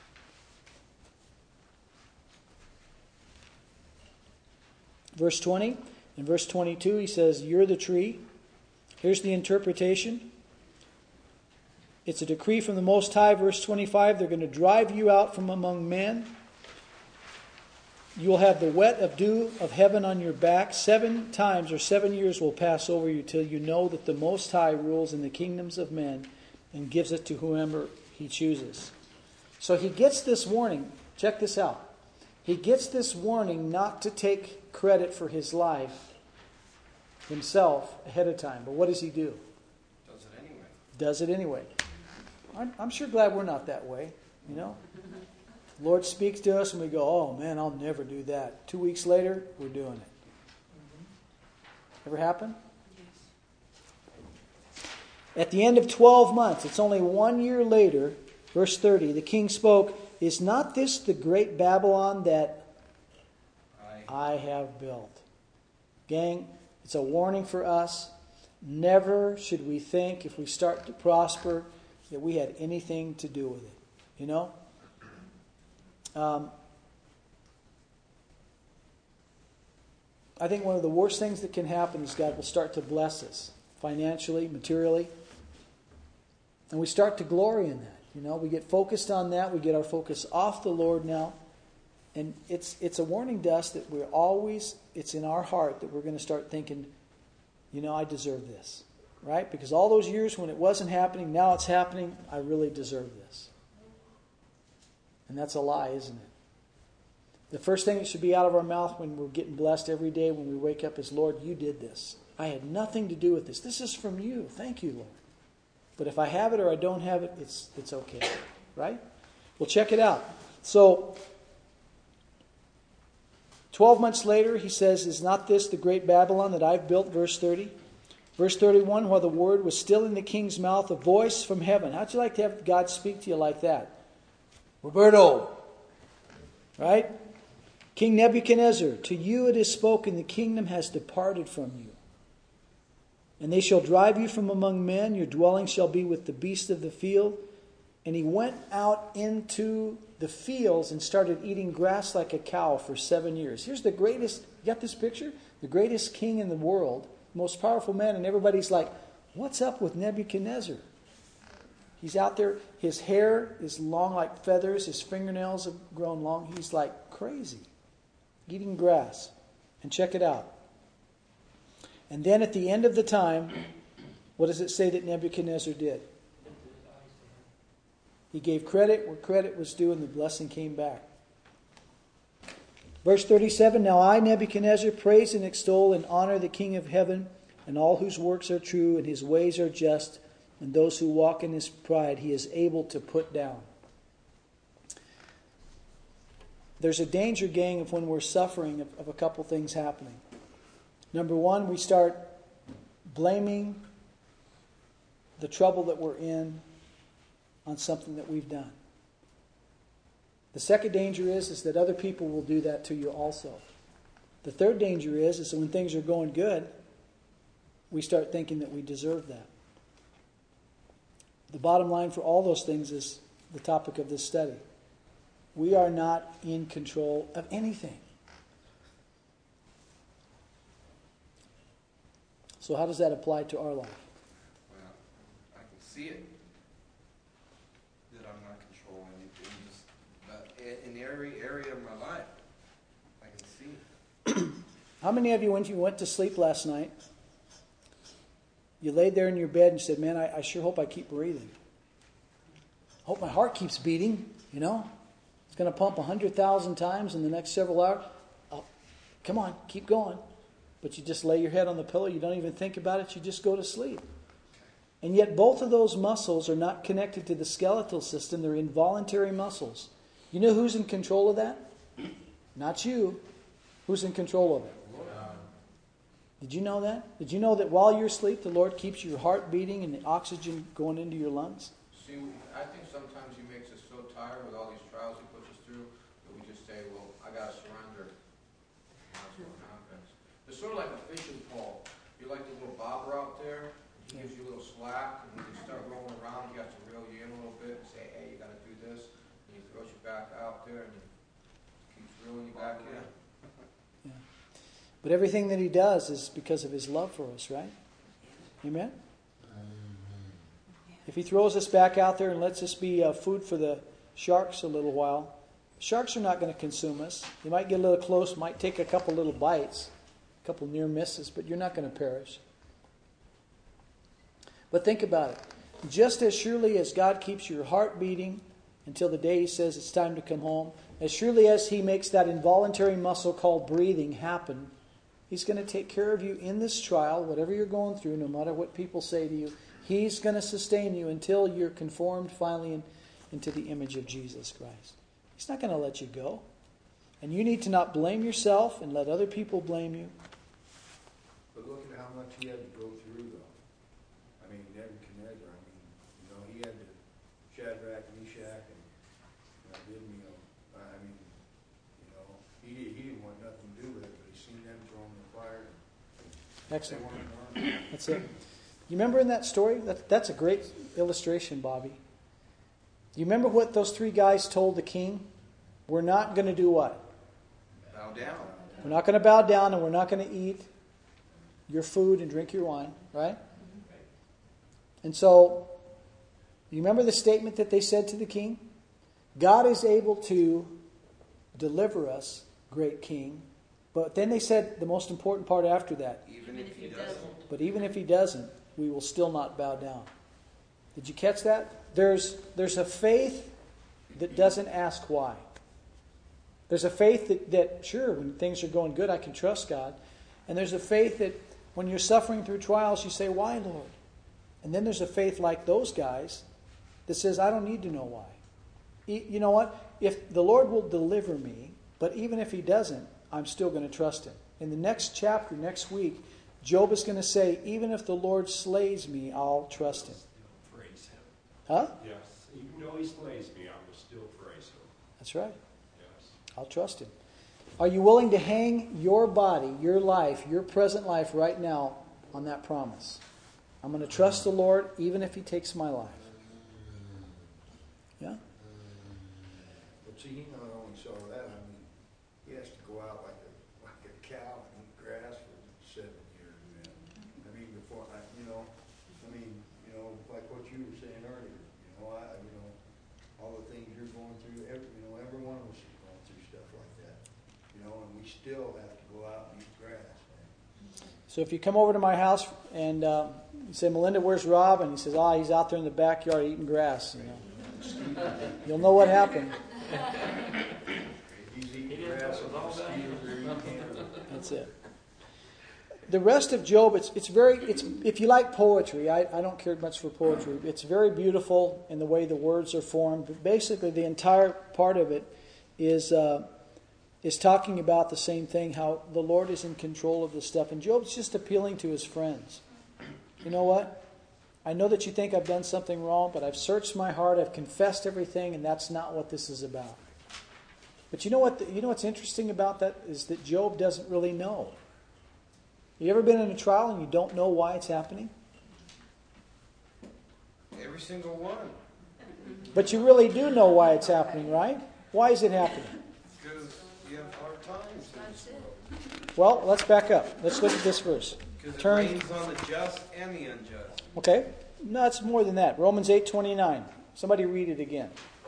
Verse 20 and verse 22, he says, you're the tree. Here's the interpretation. It's a decree from the Most High. Verse 25, they're going to drive you out from among men. You will have the wet of dew of heaven on your back. 7 times or 7 years will pass over you till you know that the Most High rules in the kingdoms of men and gives it to whomever he chooses. So he gets this warning. Check this out. He gets this warning not to take credit for his life himself ahead of time. But what does he do? Does it anyway. I'm sure glad we're not that way. You know? The Lord speaks to us and we go, oh man, I'll never do that. 2 weeks later, we're doing it. Ever happen? Yes. At the end of 12 months, it's only 1 year later, verse 30, the king spoke, "Is not this the great Babylon that I have built?" Gang, it's a warning for us. Never should we think, if we start to prosper, that we had anything to do with it. You know? I think one of the worst things that can happen is God will start to bless us financially, materially. And we start to glory in that. You know, we get focused on that. We get our focus off the Lord now. And it's a warning to us that we're always, it's in our heart that we're going to start thinking, you know, I deserve this. Right? Because all those years when it wasn't happening, now it's happening, I really deserve this. And that's a lie, isn't it? The first thing that should be out of our mouth when we're getting blessed every day when we wake up is, Lord, you did this. I had nothing to do with this. This is from you. Thank you, Lord. But if I have it or I don't have it, it's okay. Right? Well, check it out. So, 12 months later, he says, "Is not this the great Babylon that I've built?" Verse 30. Verse 31, while the word was still in the king's mouth, a voice from heaven. How'd you like to have God speak to you like that? Roberto. Right? King Nebuchadnezzar, to you it is spoken, the kingdom has departed from you. And they shall drive you from among men, your dwelling shall be with the beasts of the field. And he went out into the fields and started eating grass like a cow for 7 years. Here's the greatest, you got this picture? The greatest king in the world, most powerful man, and everybody's like, what's up with Nebuchadnezzar? He's out there, his hair is long like feathers, his fingernails have grown long. He's like crazy, eating grass. And check it out. And then at the end of the time, what does it say that Nebuchadnezzar did? He gave credit where credit was due, and the blessing came back. Verse 37, "Now I, Nebuchadnezzar, praise and extol and honor the King of heaven, and all whose works are true, and his ways are just, and those who walk in his pride he is able to put down." There's a danger, gang, of when we're suffering of a couple things happening. Number one, we start blaming the trouble that we're in on something that we've done. The second danger is that other people will do that to you also. The third danger is that when things are going good, we start thinking that we deserve that. The bottom line for all those things is the topic of this study. We are not in control of anything. So how does that apply to our life? Well, I can see it, that I'm not controlling anything. But in every area of my life, I can see it. How many of you, when you went to sleep last night, you laid there in your bed and said, man, I sure hope I keep breathing. I hope my heart keeps beating, you know. It's going to pump 100,000 times in the next several hours. Oh, come on, keep going. But you just lay your head on the pillow. You don't even think about it. You just go to sleep. And yet both of those muscles are not connected to the skeletal system. They're involuntary muscles. You know who's in control of that? Not you. Who's in control of it? Did you know that? Did you know that while you're asleep, the Lord keeps your heart beating and the oxygen going into your lungs? See, I think sometimes He makes us so tired with all these trials He puts us through that we just say, well, I got to surrender. And that's what happens. It's sort of like a fishing pole. You're like the little bobber out there. He gives you a little slack, and when you start rolling around, He has to reel you in a little bit and say, hey, you got to do this. And He throws you back out there and He keeps reeling you back in. Yeah. But everything that He does is because of His love for us, right? Amen? If He throws us back out there and lets us be food for the sharks a little while, sharks are not going to consume us. They might get a little close, might take a couple little bites, a couple near misses, but you're not going to perish. But think about it. Just as surely as God keeps your heart beating until the day He says it's time to come home, as surely as He makes that involuntary muscle called breathing happen, He's going to take care of you in this trial, whatever you're going through, no matter what people say to you. He's going to sustain you until you're conformed finally into the image of Jesus Christ. He's not going to let you go. And you need to not blame yourself and let other people blame you. But looking at much he had to go through, though. I mean, Nebuchadnezzar, I mean, you know, he had to Shadrach, Meshach, and Abednego. I mean, you know, he didn't want nothing to do with it, but he seen them thrown in the fire. Excellent. They wanted to learn. That's it. You remember in that story? That's a great illustration, Bobby. You remember what those three guys told the king? We're not going to do what? Bow down. We're not going to bow down, and we're not going to eat your food and drink your wine, right? And so, you remember the statement that they said to the king? God is able to deliver us, great king. But then they said the most important part after that. Even if he doesn't. But even if he doesn't, we will still not bow down. Did you catch that? There's a faith that doesn't ask why. There's a faith that sure, when things are going good, I can trust God. And there's a faith that when you're suffering through trials, you say, why, Lord? And then there's a faith like those guys that says, I don't need to know why. You know what? If the Lord will deliver me, but even if he doesn't, I'm still going to trust him. In the next chapter, next week, Job is going to say, even if the Lord slays me, I'll trust him. Praise him. Huh? Yes. Even though he slays me, I will still praise him. That's right. Yes. I'll trust him. Are you willing to hang your body, your life, your present life right now on that promise? I'm going to trust the Lord even if he takes my life. Yeah? But see, he not only saw that, I mean, he has to go out like a cow and eat grass for 7 years, man. I mean, before, like what you were saying earlier, all the things you're going through, every one of us is going through stuff like that, and we still have to go out and eat grass, man. So if you come over to my house and you say, Melinda, where's Rob? And he says, he's out there in the backyard eating grass, You'll know what happened. He's eating grass and That's it. The rest of Job, it's if you like poetry, I don't care much for poetry. It's very beautiful in the way the words are formed. But basically, the entire part of it is talking about the same thing, how the Lord is in control of this stuff. And Job's just appealing to his friends. You know what? I know that you think I've done something wrong, but I've searched my heart, I've confessed everything, and that's not what this is about. But you know what's interesting about that is that Job doesn't really know. You ever been in a trial and you don't know why it's happening? Every single one. But you really do know why it's happening, right? Why is it happening? Because you have hard times. That's it. Well, let's back up. Let's look at this verse. Because it rains on the just and the unjust. Okay. No, it's more than that. Romans 8:29. Somebody read it again.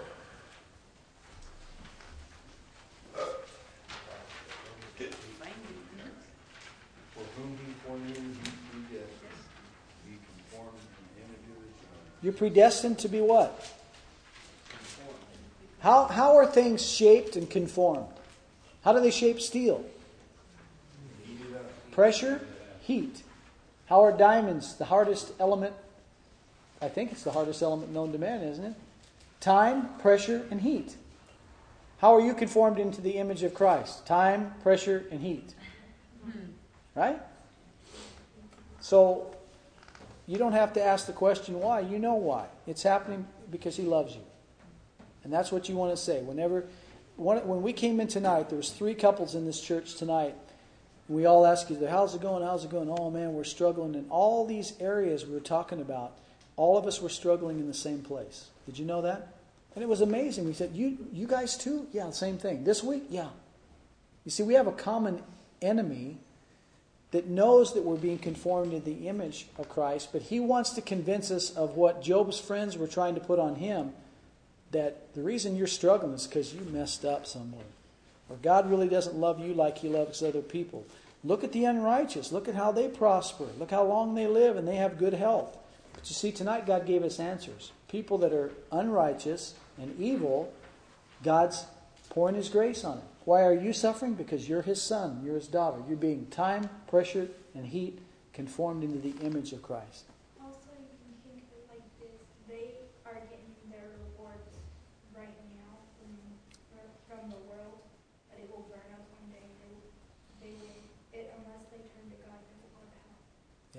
For whom he foreknew, he predestined. Be conformed to the image of his Son. You're predestined to be what? How are things shaped and conformed? How do they shape steel? Pressure, heat. How are diamonds the hardest element? I think it's the hardest element known to man, isn't it? Time, pressure, and heat. How are you conformed into the image of Christ? Time, pressure, and heat. Right? So, you don't have to ask the question why. You know why. It's happening because he loves you. And that's what you want to say. When we came in tonight, there was 3 couples in this church tonight. We all asked each other, how's it going? How's it going? Oh man, we're struggling. In all these areas we were talking about, all of us were struggling in the same place. Did you know that? And it was amazing. We said, you guys too? Yeah, same thing. This week? Yeah. You see, we have a common enemy that knows that we're being conformed to the image of Christ, but he wants to convince us of what Job's friends were trying to put on him, that the reason you're struggling is because you messed up somewhere. Or God really doesn't love you like he loves other people. Look at the unrighteous. Look at how they prosper. Look how long they live and they have good health. But you see, tonight God gave us answers. People that are unrighteous and evil, God's pouring his grace on it. Why are you suffering? Because you're his son, you're his daughter. You're being time, pressure, and heat conformed into the image of Christ. Also, you can think of it like this: they are getting their rewards right now from the world, but it will burn up one day. Unless they turn to God, they will go to hell.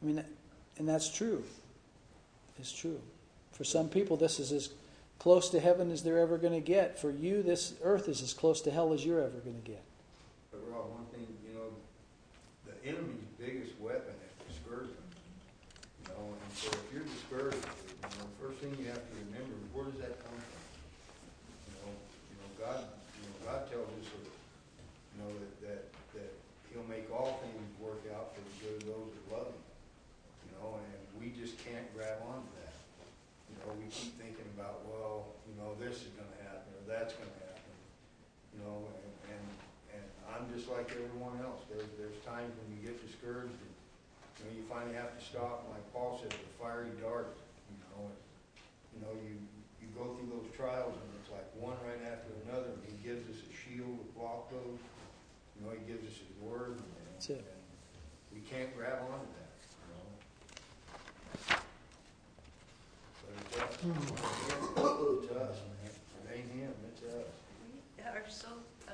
I mean, and that's true. It's true. For some people, this is as close to heaven as they're ever going to get. For you, this earth is as close to hell as you're ever going to get. But Rob, one thing, the enemy's biggest weapon is discouragement. And so if you're discouraged, the first thing you have to remember is, where does that come from? God tells us that He'll make all things work out for the good of those that love Him. And we just can't grab onto that. We keep thinking about, this is going to happen or that's going to happen. And I'm just like everyone else. There's times when you get discouraged and you finally have to stop. Like Paul said, the fiery dart. You go through those trials and it's like one right after another. And He gives us a shield to block those. He gives us His word. That's it. And we can't grab onto that. But it's us. It's us, man. It ain't Him. It's us. We are so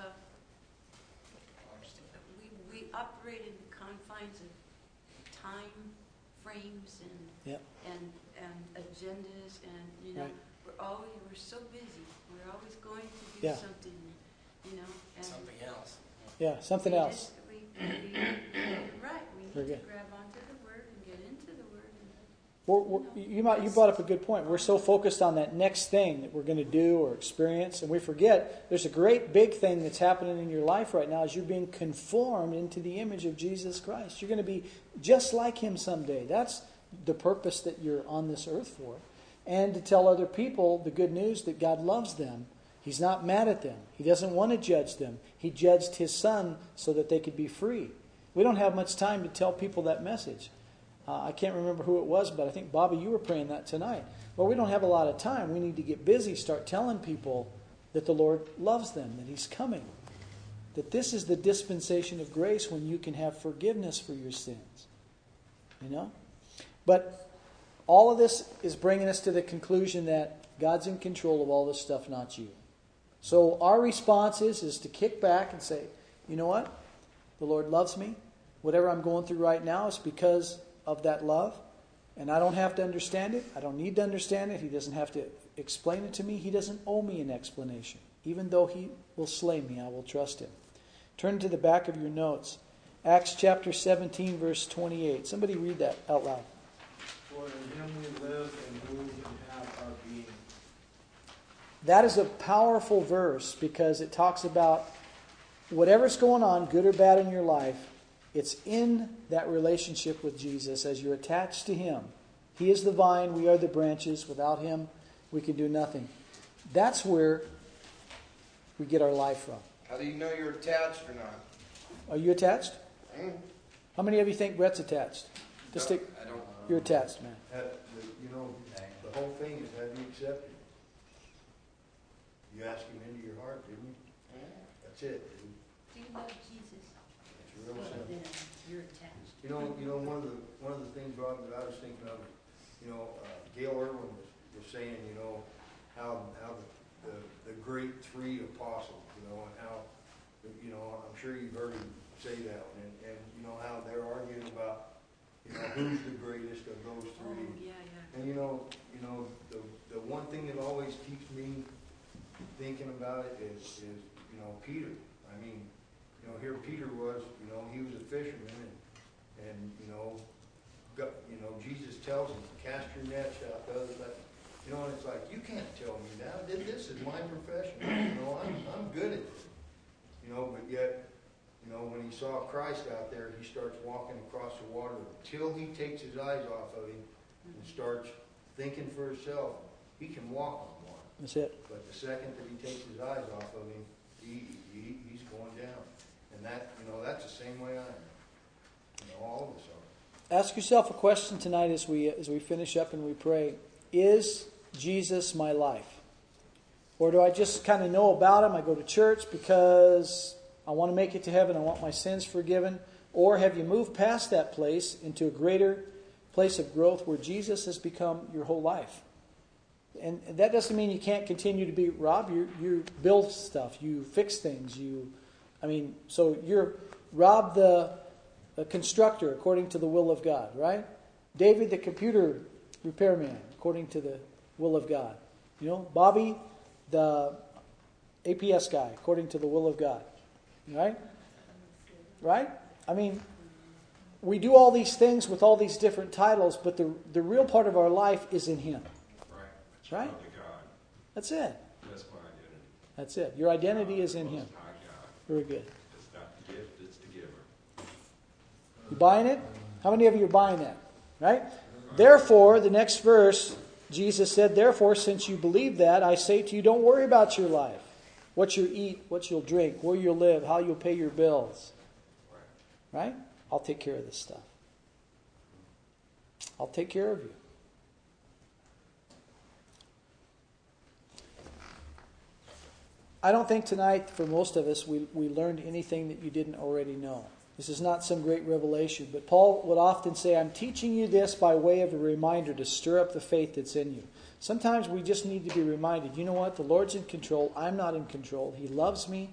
we operate in the confines of time frames and agendas, and right. we're so busy. We're always going to do something, and something else. Yeah, something else. Right. We need to grab onto the Word and get into the Word. You brought up a good point. We're so focused on that next thing that we're going to do or experience, and we forget there's a great big thing that's happening in your life right now as you're being conformed into the image of Jesus Christ. You're going to be just like Him someday. That's the purpose that you're on this earth for. And to tell other people the good news that God loves them. He's not mad at them. He doesn't want to judge them. He judged His Son so that they could be free. We don't have much time to tell people that message. I can't remember who it was, but I think, Bobby, you were praying that tonight. Well, we don't have a lot of time. We need to get busy, start telling people that the Lord loves them, that He's coming. That this is the dispensation of grace when you can have forgiveness for your sins. But all of this is bringing us to the conclusion that God's in control of all this stuff, not you. So our response is to kick back and say, you know what? The Lord loves me. Whatever I'm going through right now is because of that love. And I don't have to understand it. I don't need to understand it. He doesn't have to explain it to me. He doesn't owe me an explanation. Even though He will slay me, I will trust Him. Turn to the back of your notes. Acts chapter 17, verse 28. Somebody read that out loud. For in Him we live and move and have our being. That is a powerful verse because it talks about whatever's going on, good or bad in your life, it's in that relationship with Jesus as you're attached to Him. He is the vine, we are the branches. Without Him, we can do nothing. That's where we get our life from. How do you know you're attached or not? Are you attached? How many of you think Brett's attached? I don't. You're attached, man. The whole thing is, have you accepted? You asked Him into your heart, didn't you? That's it, dude. Do you love Jesus? It's real simple. Then you're attached. One of the things, Rob, that I was thinking of, Gail Irwin was saying, how the great three apostles, and how, I'm sure you've heard him say that one, and how they're arguing about, who's the greatest of those three. Oh, yeah. And the one thing that always keeps me thinking about it is Peter. I mean, here Peter was, he was a fisherman, and Jesus tells him, cast your nets out the other side. And it's like, you can't tell me that. This is my profession. I'm good at it. But yet, when he saw Christ out there, he starts walking across the water until he takes his eyes off of him and starts thinking for himself. He can walk on water. That's it. But the second that he takes his eyes off of him, he's going down. And that's the same way I am. All of us are. Ask yourself a question tonight as we finish up and we pray. Is Jesus my life? Or do I just kind of know about Him? I go to church because I want to make it to heaven. I want my sins forgiven. Or have you moved past that place into a greater place of growth where Jesus has become your whole life? And that doesn't mean you can't continue to be Rob. You build stuff. You fix things. So you're Rob the constructor according to the will of God, right? David, the computer repairman, according to the will of God. Bobby, the APS guy, according to the will of God. Right? Right? I mean, we do all these things with all these different titles, but the real part of our life is in Him. Right. Right? That's it. That's my identity. That's it. Your identity is in Him. Very good. It's not the gift, it's the giver. You buying it? How many of you are buying that? Right? Therefore, the next verse, Jesus said, therefore, since you believe that, I say to you, don't worry about your life. What you'll eat, what you'll drink, where you'll live, how you'll pay your bills. Right? I'll take care of this stuff. I'll take care of you. I don't think tonight, for most of us, we learned anything that you didn't already know. This is not some great revelation, but Paul would often say, I'm teaching you this by way of a reminder to stir up the faith that's in you. Sometimes we just need to be reminded, you know what? The Lord's in control. I'm not in control. He loves me.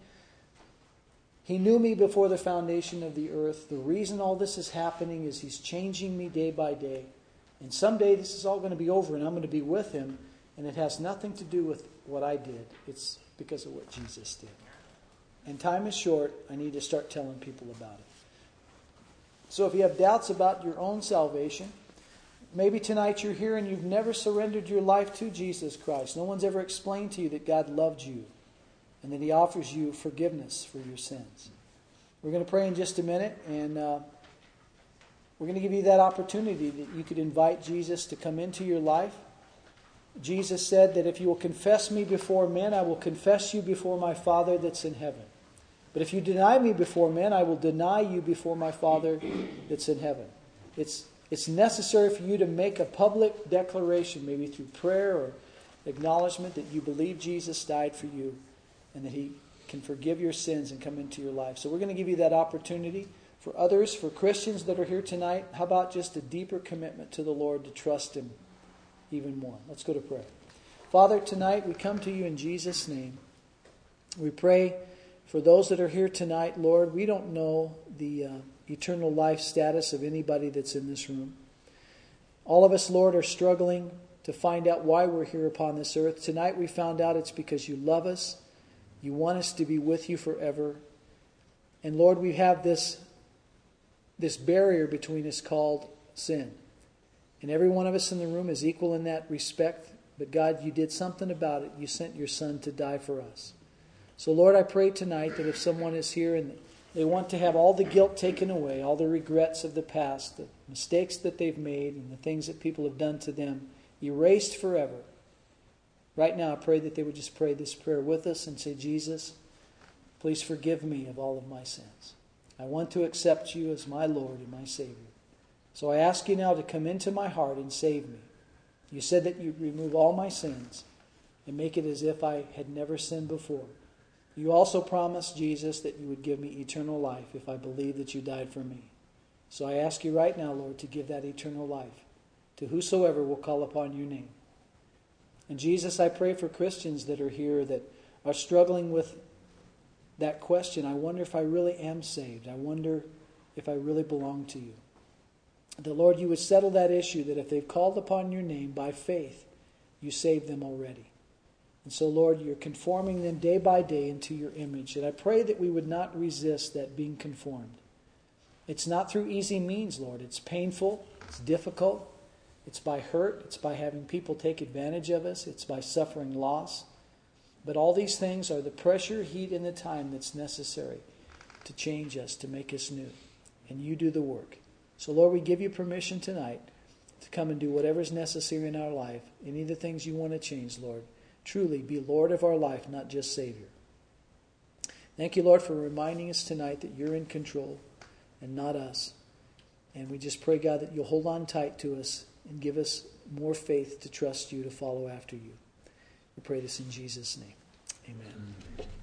He knew me before the foundation of the earth. The reason all this is happening is He's changing me day by day. And someday this is all going to be over and I'm going to be with Him. And it has nothing to do with what I did. It's because of what Jesus did. And time is short. I need to start telling people about it. So if you have doubts about your own salvation, maybe tonight you're here and you've never surrendered your life to Jesus Christ. No one's ever explained to you that God loved you and that He offers you forgiveness for your sins. We're going to pray in just a minute, and we're going to give you that opportunity that you could invite Jesus to come into your life. Jesus said that if you will confess me before men, I will confess you before my Father that's in heaven. But if you deny me before men, I will deny you before my Father that's in heaven. It's necessary for you to make a public declaration, maybe through prayer or acknowledgement, that you believe Jesus died for you and that He can forgive your sins and come into your life. So we're going to give you that opportunity. For others, for Christians that are here tonight, how about just a deeper commitment to the Lord to trust Him even more? Let's go to prayer. Father, tonight we come to you in Jesus' name. We pray for those that are here tonight, Lord. We don't know the eternal life status of anybody that's in this room. All of us, Lord, are struggling to find out why we're here upon this earth. Tonight we found out it's because you love us. You want us to be with you forever. And Lord, we have this barrier between us called sin. And every one of us in the room is equal in that respect. But God, you did something about it. You sent your Son to die for us. So Lord, I pray tonight that if someone is here and they want to have all the guilt taken away, all the regrets of the past, the mistakes that they've made and the things that people have done to them, erased forever. Right now, I pray that they would just pray this prayer with us and say, Jesus, please forgive me of all of my sins. I want to accept you as my Lord and my Savior. So I ask you now to come into my heart and save me. You said that you'd remove all my sins and make it as if I had never sinned before. You also promised, Jesus, that you would give me eternal life if I believe that you died for me. So I ask you right now, Lord, to give that eternal life to whosoever will call upon your name. And Jesus, I pray for Christians that are here that are struggling with that question. I wonder if I really am saved. I wonder if I really belong to you. The Lord, you would settle that issue, that if they've called upon your name by faith, you saved them already. And so, Lord, you're conforming them day by day into your image. And I pray that we would not resist that being conformed. It's not through easy means, Lord. It's painful. It's difficult. It's by hurt. It's by having people take advantage of us. It's by suffering loss. But all these things are the pressure, heat, and the time that's necessary to change us, to make us new. And you do the work. So, Lord, we give you permission tonight to come and do whatever is necessary in our life. Any of the things you want to change, Lord. Truly be Lord of our life, not just Savior. Thank you, Lord, for reminding us tonight that you're in control and not us. And we just pray, God, that you'll hold on tight to us and give us more faith to trust you, to follow after you. We pray this in Jesus' name. Amen.